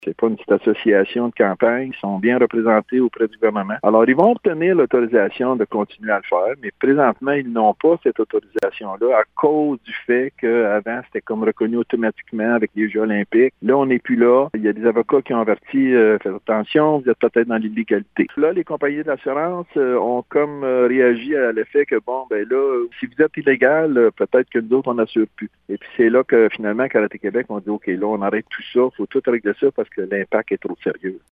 C'est pas une petite association de campagne. Ils sont bien représentés auprès du gouvernement. Alors, ils vont obtenir l'autorisation de continuer à le faire, mais présentement, ils n'ont pas cette autorisation-là à cause du fait qu'avant, c'était comme reconnu automatiquement avec les Jeux olympiques. Là, on n'est plus là. Il y a des avocats qui ont averti, faites attention, vous êtes peut-être dans l'illégalité. Là, les compagnies d'assurance ont comme réagi à l'effet que, bon, ben là, si vous êtes illégal, peut-être que nous autres, on n'assure plus. Et puis, c'est là que, finalement, Karaté Québec, on dit, OK, là, on arrête tout ça, il faut tout régler ça parce que l'impact est trop sérieux.